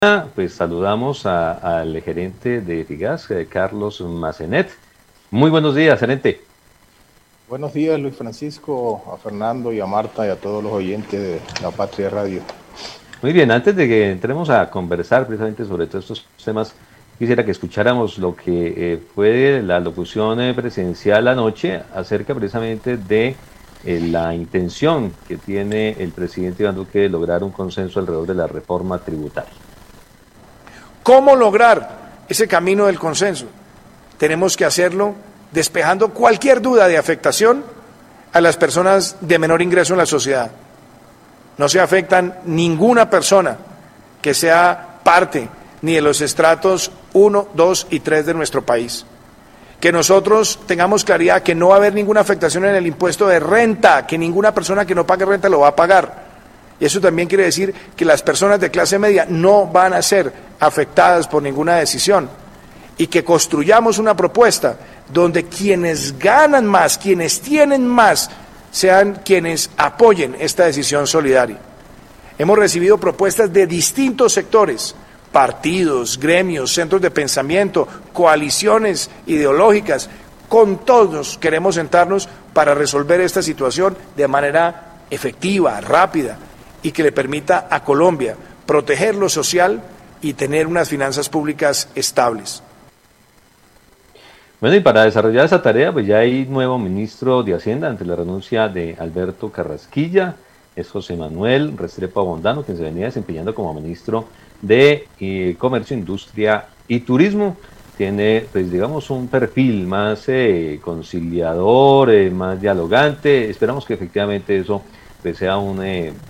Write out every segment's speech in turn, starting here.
Pues saludamos al gerente de Figas, Carlos Macenet. Muy buenos días, gerente. Buenos días, Luis Francisco, a Fernando y a Marta y a todos los oyentes de La Patria Radio. Muy bien, antes de que entremos a conversar precisamente sobre todos estos temas, quisiera que escucháramos lo que fue la locución presidencial anoche acerca precisamente de la intención que tiene el presidente Iván Duque de lograr un consenso alrededor de la reforma tributaria. ¿Cómo lograr ese camino del consenso? Tenemos que hacerlo despejando cualquier duda de afectación a las personas de menor ingreso en la sociedad. No se afectan ninguna persona que sea parte ni de los estratos 1, 2 y 3 de nuestro país. Que nosotros tengamos claridad que no va a haber ninguna afectación en el impuesto de renta, que ninguna persona que no pague renta lo va a pagar. Y eso también quiere decir que las personas de clase media no van a ser afectadas por ninguna decisión. Y que construyamos una propuesta donde quienes ganan más, quienes tienen más, sean quienes apoyen esta decisión solidaria. Hemos recibido propuestas de distintos sectores, partidos, gremios, centros de pensamiento, coaliciones ideológicas. Con todos queremos sentarnos para resolver esta situación de manera efectiva, rápida, y que le permita a Colombia proteger lo social y tener unas finanzas públicas estables. Bueno, y para desarrollar esa tarea, pues ya hay nuevo ministro de Hacienda ante la renuncia de Alberto Carrasquilla, es José Manuel Restrepo Abondano, quien se venía desempeñando como ministro de Comercio, Industria y Turismo. Tiene, pues digamos, un perfil más conciliador, más dialogante. Esperamos que efectivamente eso pues, sea un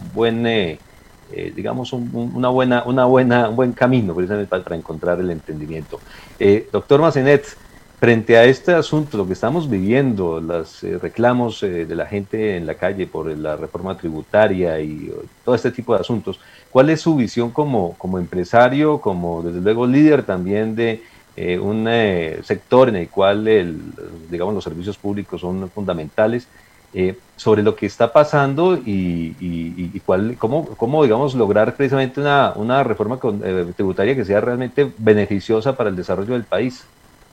digamos, un buen camino precisamente para encontrar el entendimiento. Doctor Macenet, frente a este asunto, lo que estamos viviendo, los reclamos de la gente en la calle por la reforma tributaria y todo este tipo de asuntos, ¿cuál es su visión como empresario, como desde luego líder también de un sector en el cual digamos, los servicios públicos son fundamentales, sobre lo que está pasando y cómo digamos, lograr precisamente una reforma tributaria que sea realmente beneficiosa para el desarrollo del país?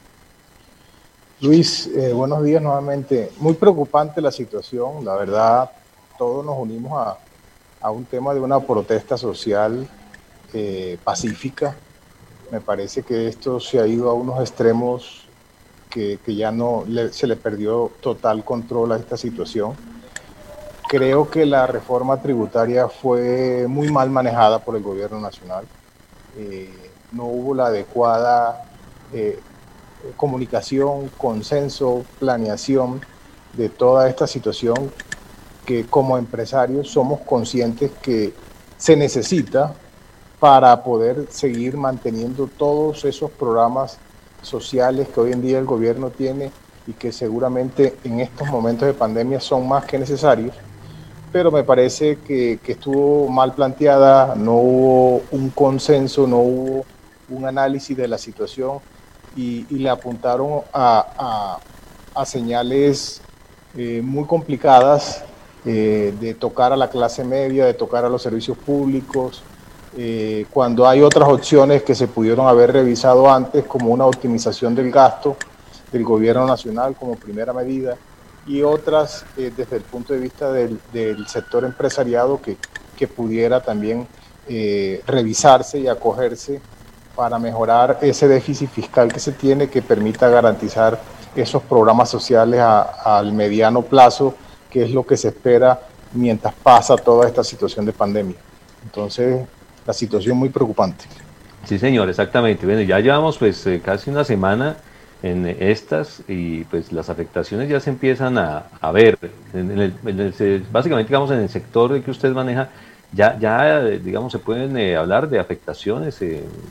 Luis, buenos días nuevamente. Muy preocupante la situación, la verdad, todos nos unimos a un tema de una protesta social pacífica. Me parece que esto se ha ido a unos extremos que ya no se le perdió total control a esta situación. Creo que la reforma tributaria fue muy mal manejada por el gobierno nacional. No hubo la adecuada comunicación, consenso, planeación de toda esta situación que como empresarios somos conscientes que se necesita para poder seguir manteniendo todos esos programas sociales que hoy en día el gobierno tiene y que seguramente en estos momentos de pandemia son más que necesarios, pero me parece que estuvo mal planteada, no hubo un consenso, no hubo un análisis de la situación y le apuntaron a señales muy complicadas de tocar a la clase media, de tocar a los servicios públicos, cuando hay otras opciones que se pudieron haber revisado antes, como una optimización del gasto del gobierno nacional como primera medida, y otras desde el punto de vista del sector empresariado que pudiera también revisarse y acogerse para mejorar ese déficit fiscal que se tiene, que permita garantizar esos programas sociales al mediano plazo, que es lo que se espera mientras pasa toda esta situación de pandemia. Entonces, la situación muy preocupante. Sí, señor, exactamente. Bueno, ya llevamos pues casi una semana en estas y pues las afectaciones ya se empiezan a ver. Básicamente, digamos, en el sector que usted maneja, ya digamos, se pueden hablar de afectaciones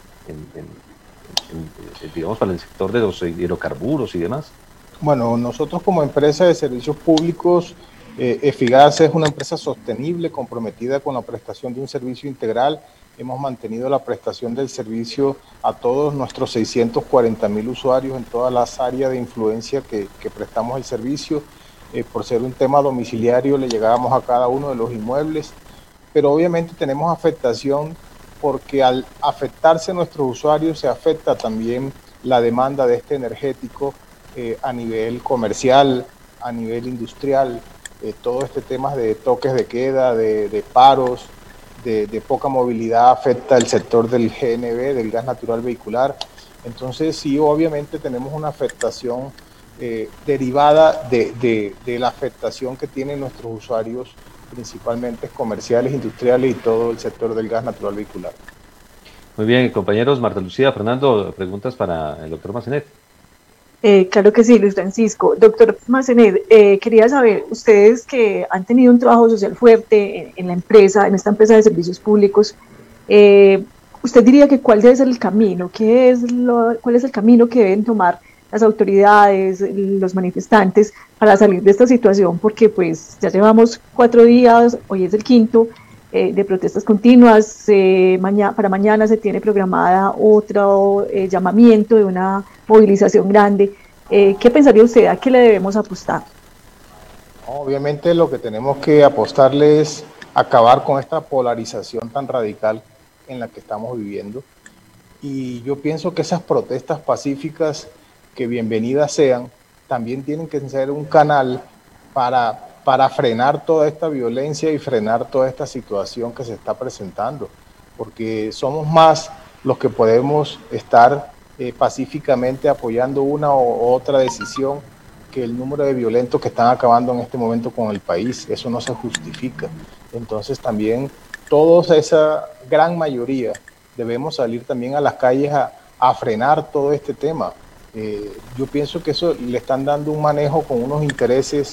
digamos, para el sector de los hidrocarburos y demás. Bueno, nosotros como empresa de servicios públicos, Efigas es una empresa sostenible, comprometida con la prestación de un servicio integral. Hemos mantenido la prestación del servicio a todos nuestros 640,000 usuarios en todas las áreas de influencia que prestamos el servicio. Por ser un tema domiciliario, le llegábamos a cada uno de los inmuebles, pero obviamente tenemos afectación porque al afectarse nuestros usuarios se afecta también la demanda de este energético a nivel comercial, a nivel industrial, todo este tema de toques de queda, de paros, de poca movilidad afecta el sector del GNV, del gas natural vehicular. Entonces sí, obviamente tenemos una afectación derivada de la afectación que tienen nuestros usuarios, principalmente comerciales, industriales y todo el sector del gas natural vehicular. Muy bien, compañeros, Marta Lucía, Fernando, preguntas para el doctor Massenet. Claro que sí, Luis Francisco. Doctor Massenet, quería saber, ustedes que han tenido un trabajo social fuerte en la empresa, en esta empresa de servicios públicos, ¿usted diría que cuál debe ser el camino? ¿Cuál es el camino que deben tomar las autoridades, los manifestantes para salir de esta situación? Porque pues ya llevamos 4 días, hoy es el 5º, de protestas continuas, para mañana se tiene programada otro llamamiento de una movilización grande. ¿Qué pensaría usted? ¿A qué le debemos apostar? Obviamente lo que tenemos que apostarle es acabar con esta polarización tan radical en la que estamos viviendo, y yo pienso que esas protestas pacíficas, que bienvenidas sean, también tienen que ser un canal para frenar toda esta violencia y frenar toda esta situación que se está presentando, porque somos más los que podemos estar pacíficamente apoyando una u otra decisión que el número de violentos que están acabando en este momento con el país. Eso no se justifica. Entonces también todos, esa gran mayoría, debemos salir también a las calles a frenar todo este tema. Yo pienso que eso le están dando un manejo con unos intereses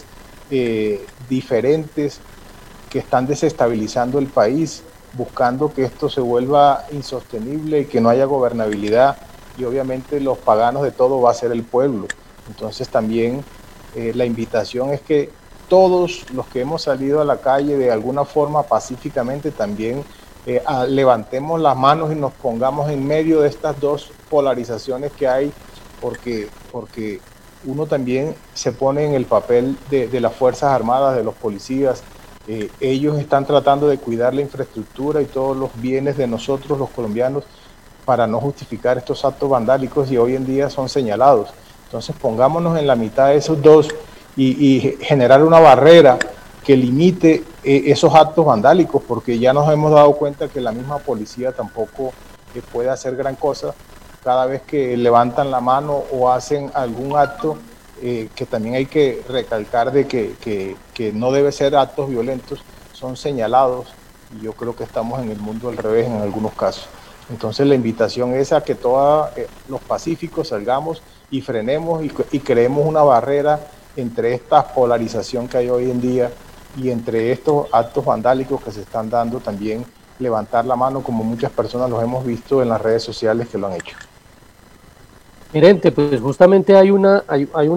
diferentes que están desestabilizando el país, buscando que esto se vuelva insostenible y que no haya gobernabilidad, y obviamente los paganos de todo va a ser el pueblo. Entonces también la invitación es que todos los que hemos salido a la calle de alguna forma pacíficamente también levantemos las manos y nos pongamos en medio de estas dos polarizaciones que hay, porque uno también se pone en el papel de las Fuerzas Armadas, de los policías. Ellos están tratando de cuidar la infraestructura y todos los bienes de nosotros los colombianos para no justificar estos actos vandálicos, y hoy en día son señalados. Entonces pongámonos en la mitad de esos dos y generar una barrera que limite esos actos vandálicos, porque ya nos hemos dado cuenta que la misma policía tampoco puede hacer gran cosa. Cada vez que levantan la mano o hacen algún acto, que también hay que recalcar de que no debe ser actos violentos, son señalados, y yo creo que estamos en el mundo al revés en algunos casos. Entonces la invitación es a que todos los pacíficos salgamos y frenemos y creemos una barrera entre esta polarización que hay hoy en día y entre estos actos vandálicos que se están dando. También levantar la mano, como muchas personas los hemos visto en las redes sociales que lo han hecho. Gerente, pues justamente hay una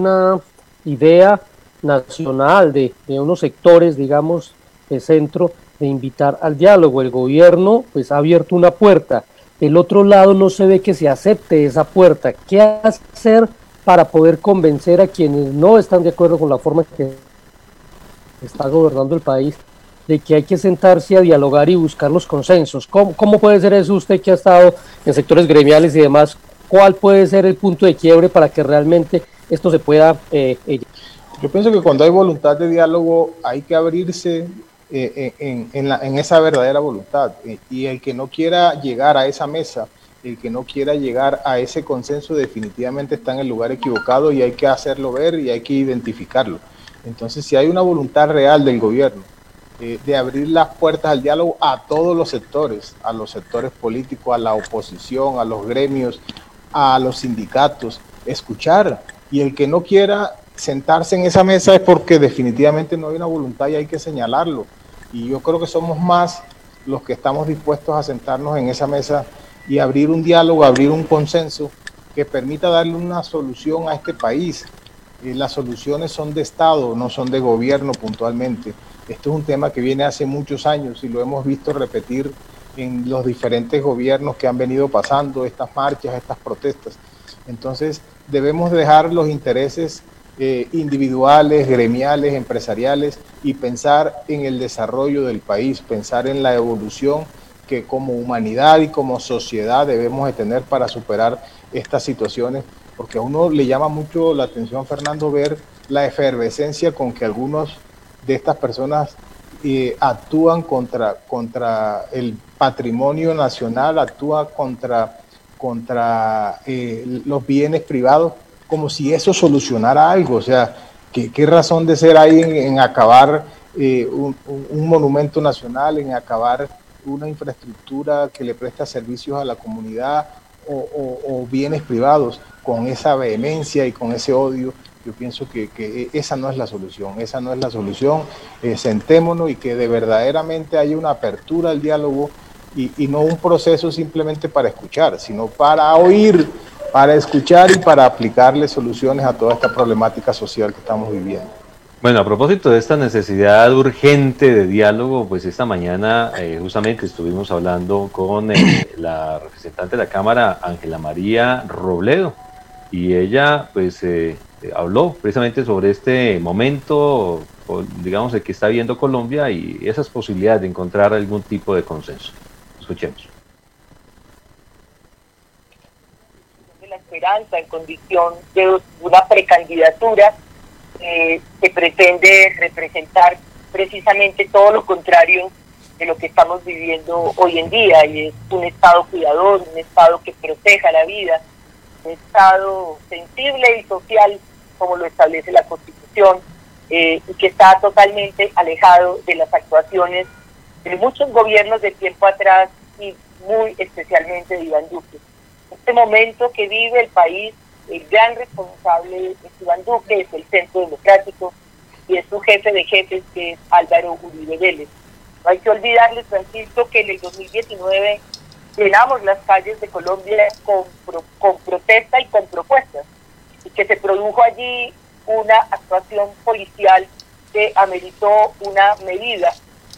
idea nacional de unos sectores, digamos, de centro, de invitar al diálogo. El gobierno pues ha abierto una puerta, el otro lado no se ve que se acepte esa puerta. ¿Qué hacer para poder convencer a quienes no están de acuerdo con la forma que está gobernando el país, de que hay que sentarse a dialogar y buscar los consensos? ¿Cómo puede ser eso, usted que ha estado en sectores gremiales y demás? ¿Cuál puede ser el punto de quiebre para que realmente esto se pueda...? Yo pienso que cuando hay voluntad de diálogo hay que abrirse en esa verdadera voluntad, y el que no quiera llegar a esa mesa, el que no quiera llegar a ese consenso, definitivamente está en el lugar equivocado, y hay que hacerlo ver y hay que identificarlo. Entonces, si hay una voluntad real del gobierno de abrir las puertas al diálogo a todos los sectores, a los sectores políticos, a la oposición, a los gremios, a los sindicatos, escuchar, y el que no quiera sentarse en esa mesa es porque definitivamente no hay una voluntad y hay que señalarlo. Y yo creo que somos más los que estamos dispuestos a sentarnos en esa mesa y abrir un diálogo, abrir un consenso que permita darle una solución a este país. Las soluciones son de Estado, no son de gobierno puntualmente. Esto es un tema que viene hace muchos años y lo hemos visto repetir en los diferentes gobiernos que han venido pasando, estas marchas, estas protestas. Entonces debemos dejar los intereses individuales, gremiales, empresariales, y pensar en el desarrollo del país, pensar en la evolución que como humanidad y como sociedad debemos de tener para superar estas situaciones, porque a uno le llama mucho la atención, Fernando, ver la efervescencia con que algunos de estas personas actúan contra el patrimonio nacional, actúan contra los bienes privados, como si eso solucionara algo. O sea, ¿qué razón de ser hay en acabar un monumento nacional, en acabar una infraestructura que le presta servicios a la comunidad o bienes privados con esa vehemencia y con ese odio? Yo pienso que esa no es la solución, sentémonos y que de verdaderamente haya una apertura al diálogo y no un proceso simplemente para escuchar, sino para oír, para escuchar y para aplicarle soluciones a toda esta problemática social que estamos viviendo. Bueno, a propósito de esta necesidad urgente de diálogo, pues esta mañana justamente estuvimos hablando con la representante de la Cámara, Ángela María Robledo, y ella pues habló precisamente sobre este momento, digamos, el que está viviendo Colombia y esas posibilidades de encontrar algún tipo de consenso. Escuchemos. La esperanza en condición de una precandidatura que pretende representar precisamente todo lo contrario de lo que estamos viviendo hoy en día, y es un Estado cuidador, un Estado que proteja la vida, un Estado sensible y social como lo establece la Constitución, y que está totalmente alejado de las actuaciones de muchos gobiernos de tiempo atrás y muy especialmente de Iván Duque. En este momento que vive el país, el gran responsable es Iván Duque, es el Centro Democrático y es su jefe de jefes, que es Álvaro Uribe Vélez. No hay que olvidarles, Francisco, que en el 2019 llenamos las calles de Colombia con protesta y con propuestas, y que se produjo allí una actuación policial que ameritó una medida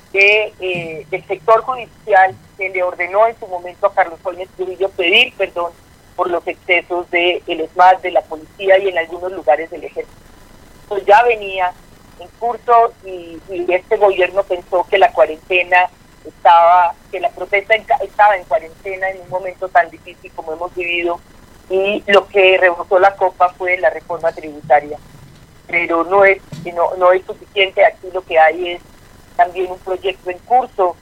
del sector judicial, que le ordenó en su momento a Carlos Holmes Trujillo pedir perdón por los excesos del ESMAD, de la policía y en algunos lugares del ejército. Pues ya venía en curso y este gobierno pensó que la cuarentena que la protesta estaba en cuarentena en un momento tan difícil como hemos vivido, y lo que rebosó la copa fue la reforma tributaria. Pero no es suficiente. Aquí lo que hay es también un proyecto en curso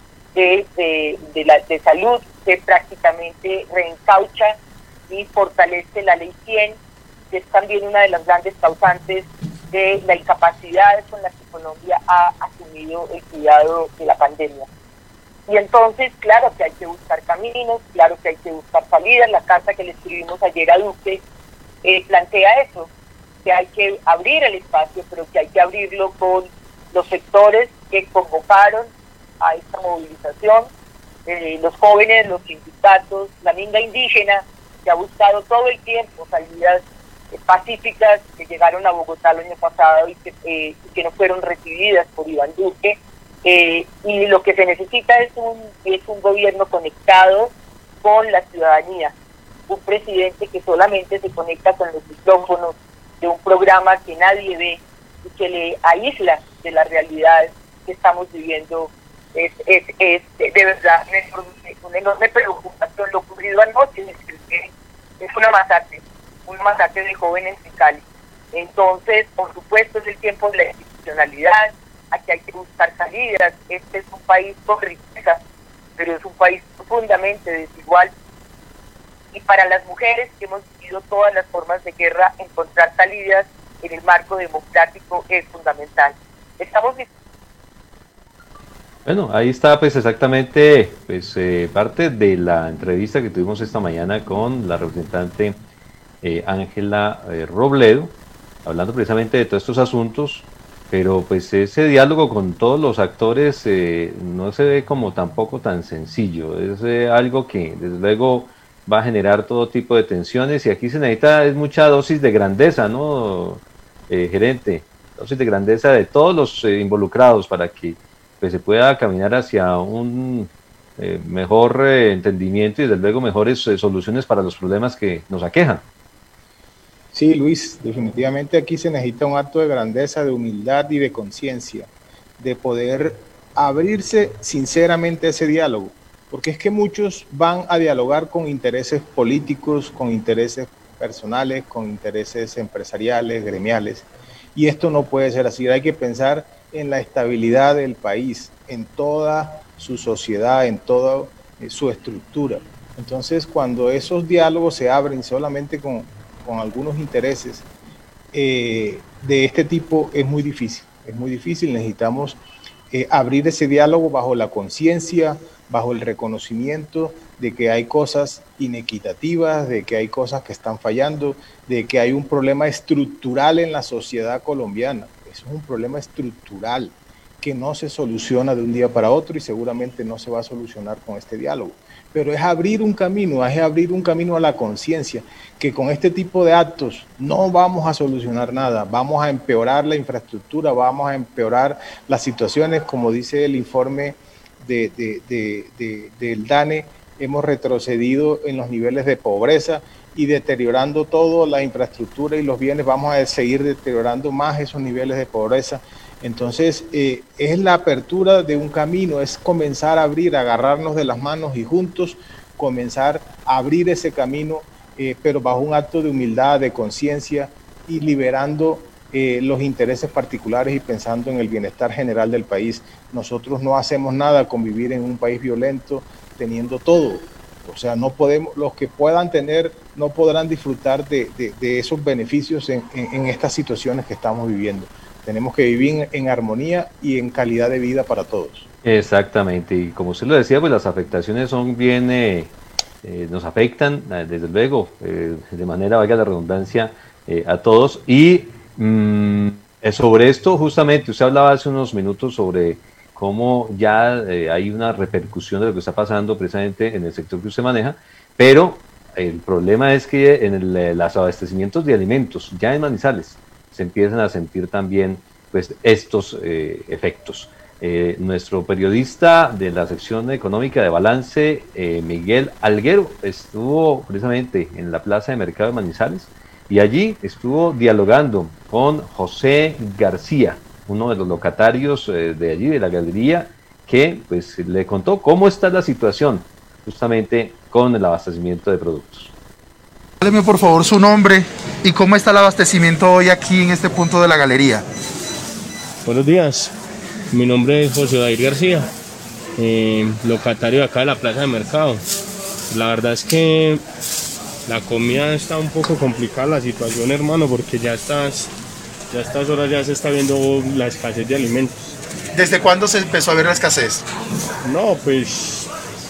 de salud que prácticamente reencaucha y fortalece la ley 100, que es también una de las grandes causantes de la incapacidad con la que Colombia ha asumido el cuidado de la pandemia. Y entonces, claro que hay que buscar caminos, claro que hay que buscar salidas. La carta que le escribimos ayer a Duque plantea eso, que hay que abrir el espacio, pero que hay que abrirlo con los sectores que convocaron a esta movilización, los jóvenes, los sindicatos, la minga indígena, que ha buscado todo el tiempo salidas pacíficas, que llegaron a Bogotá el año pasado y que no fueron recibidas por Iván Duque. Y lo que se necesita es un gobierno conectado con la ciudadanía, un presidente que solamente se conecta con los micrófonos de un programa que nadie ve y que le aísla de la realidad que estamos viviendo. Es de verdad una enorme preocupación. Lo ocurrido anoche es una masacre de jóvenes en Cali. Entonces, por supuesto, es el tiempo de la institucionalidad. Aquí hay que buscar salidas. Este es un país con riqueza, pero es un país profundamente desigual. Y para las mujeres que hemos vivido todas las formas de guerra, encontrar salidas en el marco democrático es fundamental. Bueno, ahí está pues exactamente parte de la entrevista que tuvimos esta mañana con la representante Ángela Robledo, hablando precisamente de todos estos asuntos, pero pues ese diálogo con todos los actores no se ve como tampoco tan sencillo. Es algo que desde luego va a generar todo tipo de tensiones, y aquí se necesita mucha dosis de grandeza, ¿no, gerente? Dosis de grandeza de todos los involucrados para que pues se pueda caminar hacia un mejor entendimiento y desde luego mejores soluciones para los problemas que nos aquejan. Sí, Luis, definitivamente aquí se necesita un acto de grandeza, de humildad y de conciencia, de poder abrirse sinceramente a ese diálogo, porque es que muchos van a dialogar con intereses políticos, con intereses personales, con intereses empresariales, gremiales, y esto no puede ser así. Hay que pensar en la estabilidad del país, en toda su sociedad, en toda su estructura. Entonces, cuando esos diálogos se abren solamente con algunos intereses de este tipo, es muy difícil, necesitamos abrir ese diálogo bajo la conciencia, bajo el reconocimiento de que hay cosas inequitativas, de que hay cosas que están fallando, de que hay un problema estructural en la sociedad colombiana. Eso es un problema estructural que no se soluciona de un día para otro y seguramente no se va a solucionar con este diálogo. Pero es abrir un camino a la conciencia, que con este tipo de actos no vamos a solucionar nada, vamos a empeorar la infraestructura, vamos a empeorar las situaciones, como dice el informe del DANE, hemos retrocedido en los niveles de pobreza y deteriorando todo, la infraestructura y los bienes, vamos a seguir deteriorando más esos niveles de pobreza. Entonces, es la apertura de un camino, es comenzar a abrir, agarrarnos de las manos y juntos comenzar a abrir ese camino, pero bajo un acto de humildad, de conciencia y liberando los intereses particulares y pensando en el bienestar general del país. Nosotros no hacemos nada con vivir en un país violento, teniendo todo. O sea, no podemos, los que puedan tener no podrán disfrutar de esos beneficios en estas situaciones que estamos viviendo. Tenemos que vivir en armonía y en calidad de vida para todos. Exactamente, y como usted lo decía, pues las afectaciones son bien, nos afectan, desde luego, de manera, valga la redundancia, a todos. Y sobre esto, justamente, usted hablaba hace unos minutos sobre cómo ya hay una repercusión de lo que está pasando precisamente en el sector que usted maneja, pero el problema es que en los abastecimientos de alimentos, ya en Manizales, se empiezan a sentir también pues estos efectos. Nuestro periodista de la sección económica de Balance, Miguel Alguero, estuvo precisamente en la plaza de mercado de Manizales y allí estuvo dialogando con José García, uno de los locatarios de allí, de la galería, que pues le contó cómo está la situación justamente con el abastecimiento de productos. Deme por favor su nombre y cómo está el abastecimiento hoy aquí en este punto de la galería. Buenos días, mi nombre es José David García, locatario de acá de la plaza de mercado. La verdad es que la comida está un poco complicada la situación, hermano, porque ya a estas horas ya se está viendo la escasez de alimentos. ¿Desde cuándo se empezó a ver la escasez? No, pues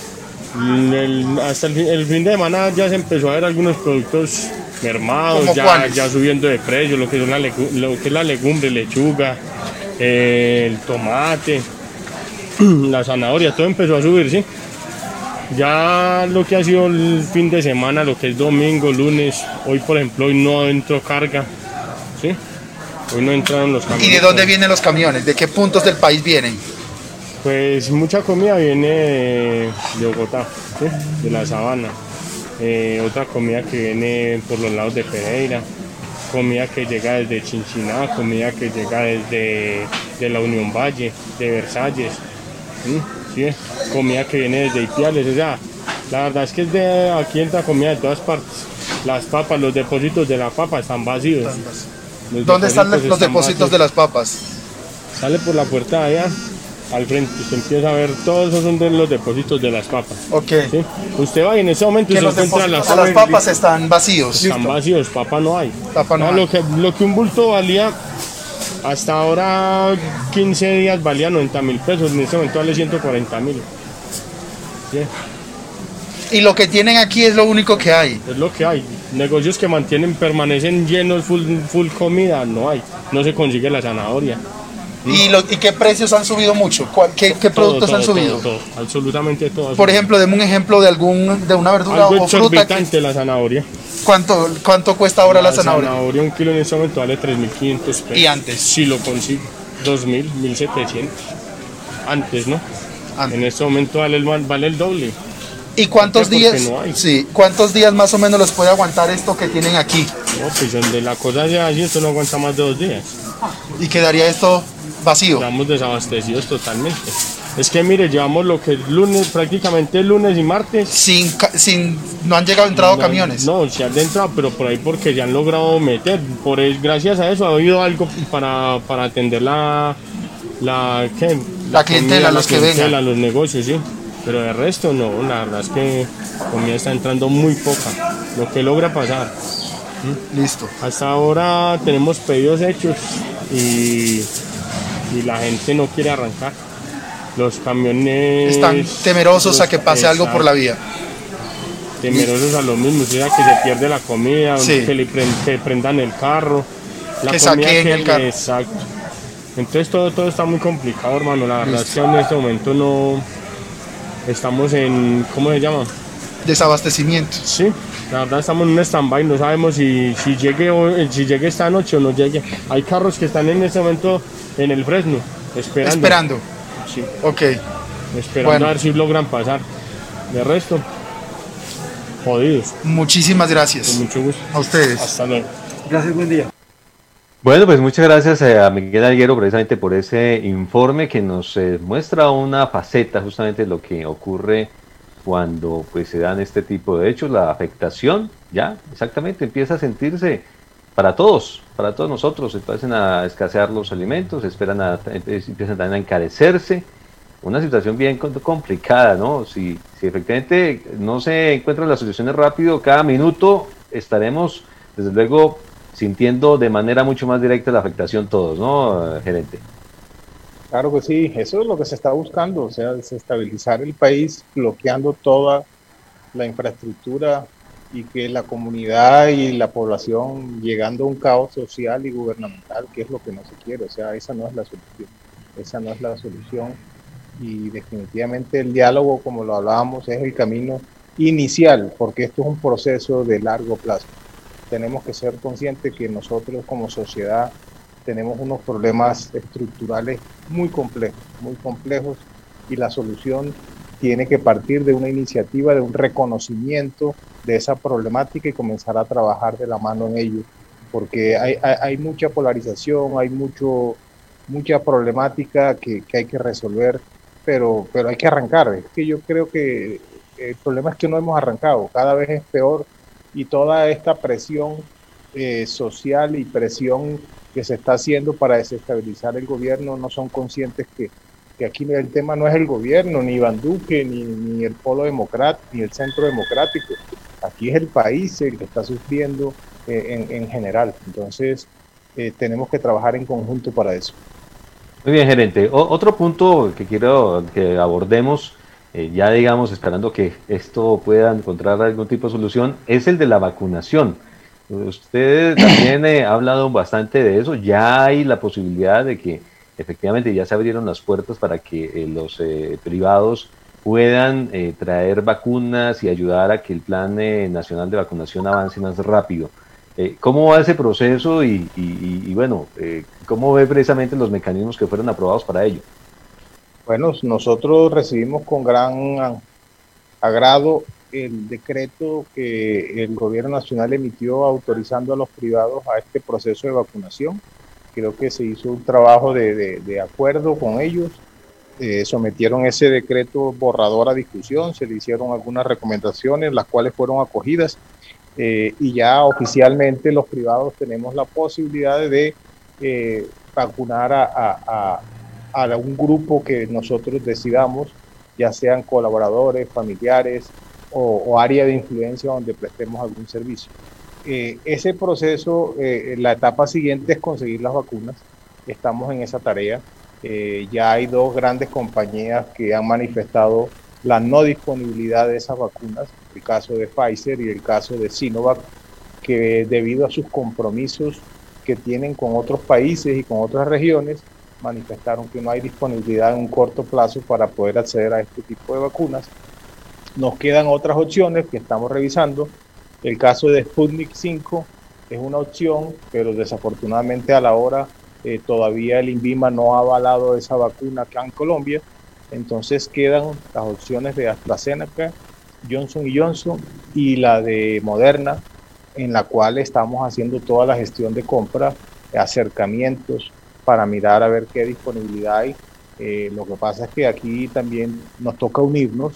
hasta el fin de semana ya se empezó a ver algunos productos mermados, ya subiendo de precio, lo que es la legumbre, lechuga, el tomate, la zanahoria, todo empezó a subir, ¿sí? Ya lo que ha sido el fin de semana, lo que es domingo, lunes, hoy por ejemplo, hoy no entró carga, ¿sí? Hoy no entraron los camiones. ¿Y de dónde vienen los camiones? ¿De qué puntos del país vienen? Pues mucha comida viene de Bogotá, ¿sí? De la Sabana. Otra comida que viene por los lados de Pereira, comida que llega desde Chinchiná, comida que llega desde de la Unión Valle, de Versalles, ¿sí? Comida que viene desde Ipiales. O sea, la verdad es que aquí entra comida de todas partes. Las papas, los depósitos de la papa están vacíos. ¿Dónde están los depósitos de las papas? Sale por la puerta de allá, al frente, usted empieza a ver, todos esos son de los depósitos de las papas. Ok. ¿Sí? Usted va y en ese momento que se encuentra las papas están vacíos. Están vacíos, papa no hay. Papa no hay. Lo que un bulto valía, hasta ahora 15 días valía 90.000 pesos, en ese momento vale 140.000. ¿Sí? Y lo que tienen aquí es lo único que hay. Es lo que hay. Negocios que permanecen llenos, full comida, no hay. No se consigue la zanahoria. ¿Y qué precios han subido mucho? ¿Qué productos han subido? Todo, absolutamente todo. Por ejemplo, deme un ejemplo de una verdura algo o fruta. La zanahoria. ¿Cuánto cuesta ahora la zanahoria? La zanahoria, un kilo en este momento vale 3.500 pesos. ¿Y antes? Si lo consigo, 2.000, 1.700. Antes, ¿no? Antes. En este momento vale el doble. ¿Y cuántos días? No sí, ¿cuántos días más o menos los puede aguantar esto que tienen aquí? No, pues donde la cosa sea así, esto no aguanta más de 2 días. ¿Y quedaría esto vacío? Estamos desabastecidos totalmente. Es que mire, llevamos lo que es lunes, prácticamente lunes y martes. No han entrado camiones. No, se han entrado, pero por ahí porque se han logrado meter. Gracias a eso ha habido algo para atender la clientela, los que vengan. Los negocios, sí. Pero de resto no, la verdad es que comida está entrando muy poca, lo que logra pasar. Listo. Hasta ahora tenemos pedidos hechos y la gente no quiere arrancar. Los camiones están temerosos a que pase algo por la vía. Temerosos a lo mismo, o sea, que se pierde la comida, sí. que prendan el carro, que saquen el carro. Exacto. Entonces todo está muy complicado, hermano. La verdad es que en este momento no estamos en, ¿cómo se llama? Desabastecimiento. Sí, la verdad estamos en un stand-by, no sabemos si llegue esta noche o no llegue. Hay carros que están en este momento en el Fresno, esperando. Sí. Ok. Esperando a ver si logran pasar. De resto, jodidos. Muchísimas gracias. Con mucho gusto. A ustedes. Hasta luego. Gracias, buen día. Bueno, pues muchas gracias a Miguel Alguero precisamente por ese informe que nos muestra una faceta justamente de lo que ocurre cuando pues se dan este tipo de hechos. La afectación ya exactamente empieza a sentirse para todos nosotros. Empiezan a escasear los alimentos, empiezan también a encarecerse. Una situación bien complicada, ¿no? Si efectivamente no se encuentran las soluciones rápido, cada minuto estaremos, desde luego, sintiendo de manera mucho más directa la afectación todos, ¿no, gerente? Claro que sí, eso es lo que se está buscando, o sea, desestabilizar el país, bloqueando toda la infraestructura y que la comunidad y la población llegando a un caos social y gubernamental, que es lo que no se quiere, o sea, esa no es la solución, y definitivamente el diálogo, como lo hablábamos, es el camino inicial, porque esto es un proceso de largo plazo. Tenemos que ser conscientes que nosotros como sociedad tenemos unos problemas estructurales muy complejos, y la solución tiene que partir de una iniciativa, de un reconocimiento de esa problemática y comenzar a trabajar de la mano en ello, porque hay mucha polarización, hay mucha problemática que hay que resolver, pero hay que arrancar. Es que yo creo que el problema es que no hemos arrancado, cada vez es peor, y toda esta presión social y presión que se está haciendo para desestabilizar el gobierno, no son conscientes que aquí el tema no es el gobierno, ni Iván Duque, ni el polo democrático, ni el centro democrático. Aquí es el país el que está sufriendo en general. Entonces, tenemos que trabajar en conjunto para eso. Muy bien, gerente. Otro punto que quiero que abordemos, ya digamos, esperando que esto pueda encontrar algún tipo de solución, es el de la vacunación. Usted también ha hablado bastante de eso. Ya hay la posibilidad de que efectivamente ya se abrieron las puertas para que los privados puedan traer vacunas y ayudar a que el plan nacional de vacunación avance más rápido. ¿Cómo va ese proceso y bueno, cómo ve precisamente los mecanismos que fueron aprobados para ello? Bueno, nosotros recibimos con gran agrado el decreto que el gobierno nacional emitió autorizando a los privados a este proceso de vacunación. Creo que se hizo un trabajo de acuerdo con ellos, sometieron ese decreto borrador a discusión, se le hicieron algunas recomendaciones, las cuales fueron acogidas, y ya oficialmente los privados tenemos la posibilidad de vacunar a un grupo que nosotros decidamos, ya sean colaboradores, familiares o área de influencia donde prestemos algún servicio. Ese proceso, la etapa siguiente es conseguir las vacunas. Estamos en esa tarea. Ya hay 2 grandes compañías que han manifestado la no disponibilidad de esas vacunas, el caso de Pfizer y el caso de Sinovac, que debido a sus compromisos que tienen con otros países y con otras regiones, manifestaron que no hay disponibilidad en un corto plazo para poder acceder a este tipo de vacunas. Nos quedan otras opciones que estamos revisando. El caso de Sputnik 5 es una opción, pero desafortunadamente a la hora todavía el INVIMA no ha avalado esa vacuna acá en Colombia. Entonces quedan las opciones de AstraZeneca, Johnson & Johnson y la de Moderna, en la cual estamos haciendo toda la gestión de compra, acercamientos para mirar a ver qué disponibilidad hay. Lo que pasa es que aquí también nos toca unirnos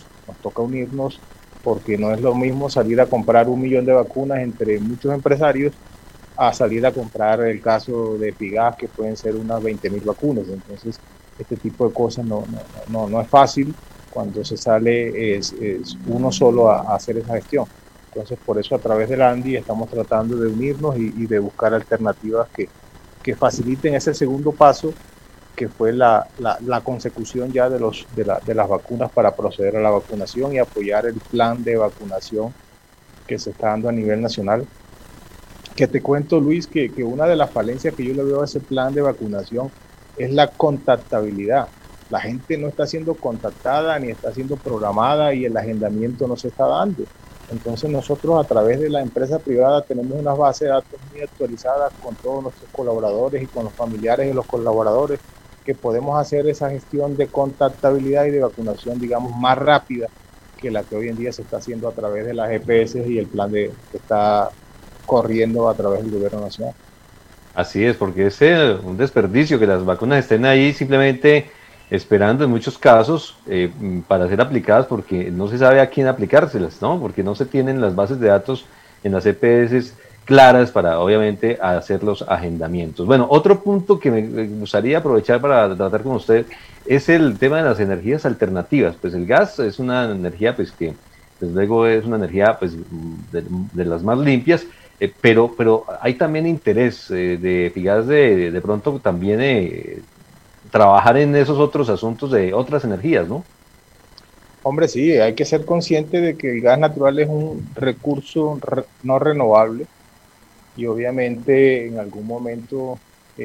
porque no es lo mismo salir a comprar 1 millón de vacunas entre muchos empresarios a salir a comprar el caso de Figas, que pueden ser unas 20.000 vacunas. Entonces, este tipo de cosas no es fácil cuando se sale es uno solo a hacer esa gestión. Entonces, por eso a través del ANDI estamos tratando de unirnos y de buscar alternativas que faciliten ese segundo paso, que fue la consecución ya de las vacunas para proceder a la vacunación y apoyar el plan de vacunación que se está dando a nivel nacional. Que te cuento, Luis, que una de las falencias que yo le veo a ese plan de vacunación es la contactabilidad. La gente no está siendo contactada ni está siendo programada y el agendamiento no se está dando. Entonces nosotros a través de la empresa privada tenemos unas bases de datos muy actualizadas con todos nuestros colaboradores y con los familiares de los colaboradores, que podemos hacer esa gestión de contactabilidad y de vacunación, digamos, más rápida que la que hoy en día se está haciendo a través de las EPS y el plan que está corriendo a través del gobierno nacional. Así es, porque es un desperdicio que las vacunas estén ahí simplemente esperando en muchos casos para ser aplicadas, porque no se sabe a quién aplicárselas, ¿no? Porque no se tienen las bases de datos en las EPS claras para, obviamente, hacer los agendamientos. Bueno, otro punto que me gustaría aprovechar para tratar con usted es el tema de las energías alternativas. Pues el gas es una energía, pues que desde luego es una energía pues de las más limpias, pero hay también interés de Figas de pronto también trabajar en esos otros asuntos de otras energías, ¿no? Hombre, sí, hay que ser consciente de que el gas natural es un recurso no renovable y obviamente en algún momento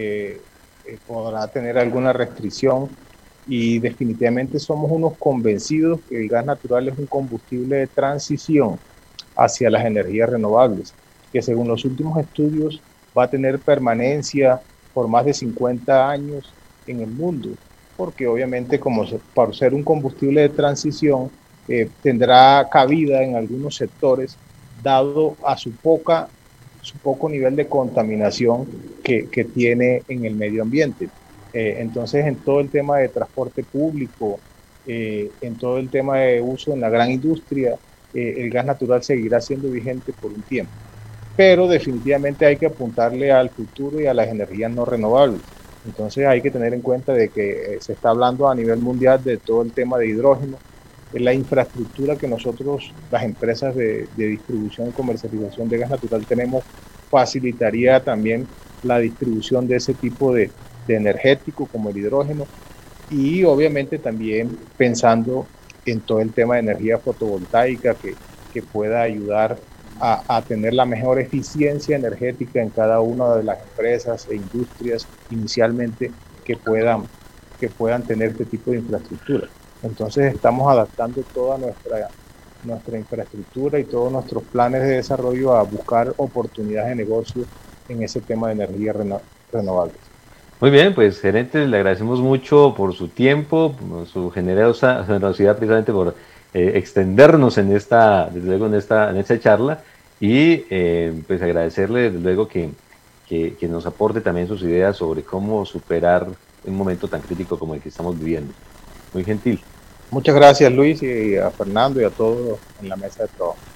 podrá tener alguna restricción, y definitivamente somos unos convencidos que el gas natural es un combustible de transición hacia las energías renovables, que según los últimos estudios va a tener permanencia por más de 50 años en el mundo, porque obviamente por ser un combustible de transición tendrá cabida en algunos sectores dado a su poco nivel de contaminación que tiene en el medio ambiente. Entonces, en todo el tema de transporte público, en todo el tema de uso en la gran industria, el gas natural seguirá siendo vigente por un tiempo. Pero definitivamente hay que apuntarle al futuro y a las energías no renovables. Entonces hay que tener en cuenta de que se está hablando a nivel mundial de todo el tema de hidrógeno. La infraestructura que nosotros, las empresas de distribución y comercialización de gas natural tenemos, facilitaría también la distribución de ese tipo de energético como el hidrógeno, y obviamente también pensando en todo el tema de energía fotovoltaica que pueda ayudar a tener la mejor eficiencia energética en cada una de las empresas e industrias inicialmente que puedan tener este tipo de infraestructura. Entonces estamos adaptando toda nuestra infraestructura y todos nuestros planes de desarrollo a buscar oportunidades de negocio en ese tema de energías renovables. Muy bien, pues gerente, le agradecemos mucho por su tiempo, por su generosidad precisamente por extendernos en desde luego en esta charla, y pues agradecerle desde luego que nos aporte también sus ideas sobre cómo superar un momento tan crítico como el que estamos viviendo. Muy gentil. Muchas gracias, Luis, y a Fernando y a todos en la mesa de trabajo.